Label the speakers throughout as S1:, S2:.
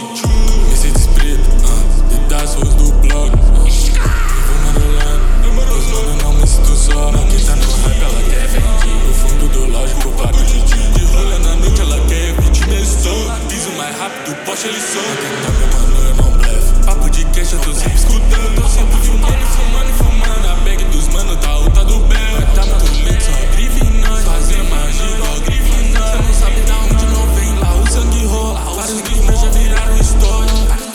S1: Mercedes preto, pedaços do bloco. Vou marolando, os mano não me sinto só. Quem tá no hype ela quer vender. No fundo do lógico, papo de dia. De rola na noite ela quer fitness stone. Piso mais rápido, Porsche eles são. Top, mano, eu não blefe. Papo de cash, eu tô sempre escutando. Tô sempre fumando. A bag dos mano tá alta do bem. Tá muito medo, só grifinante. Fazer magia igual grifinante. Cê não sabe da onde não vem lá, o sangue rola. Vários dos meus já viraram história.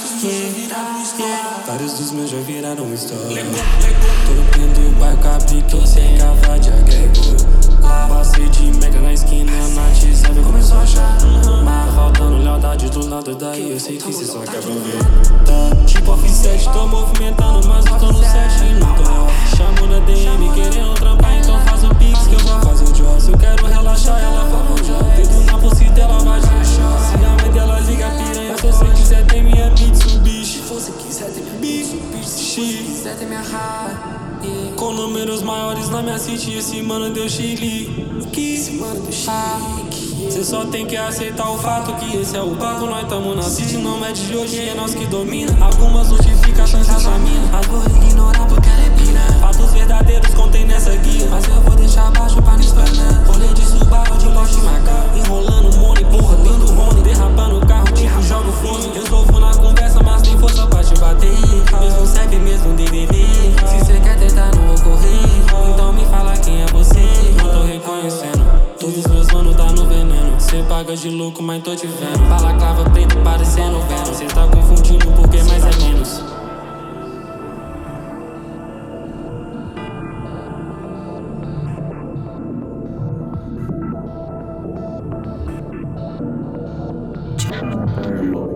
S1: Vários dos meus já viraram história. Tô indo bairro Capricorn sem cava de agrego. Passei de mega na esquina, na sabe começou a achar. Mas faltando lealdade do lado daí, eu sei que cê só quer ver. Tipo F7, tô movimentando, mas eu tô no set e não tô. Chamo na DM, querendo trampar, então faz o pix que eu vou fazer o job. Se eu quero relaxar, ela fala o job. Dedo na pulsita, ela vai te deixar. Se a mãe dela liga a piranha, se você quiser ter minha Mitsubishi. Se você quiser ter minha Mitsubishi, se quiser ter minha Harley. Com números maiores na minha city, esse mano deu chilique. Esse mano deu chilique. Cê só tem que aceitar o fato que esse é o papo. Nós tamo na city, não é de hoje, é nós que domina. Algumas notificações examina, mas vou ignorar porque ela é pira. Fatos verdadeiros contém nessa guia, mas eu vou deixar abaixo pra não espalhar. Rolê de Subaru, de Lost Macan, enrolando money, porra, dando Rony. Derrapando o carro, tipo jogo Frozen. Resolvo na conversa, mas tem força pra te bater. Mesmo CEP, mesmo DDD. Se cê quer tentar não ocorrer, então me fala quem é você. Não tô reconhecendo, todos os meus manos tá no veneno. Cê paga de louco, mas tô te vendo. Balaclava preto parecendo veno. Cê tá confundindo porque mais é menos.
S2: Channel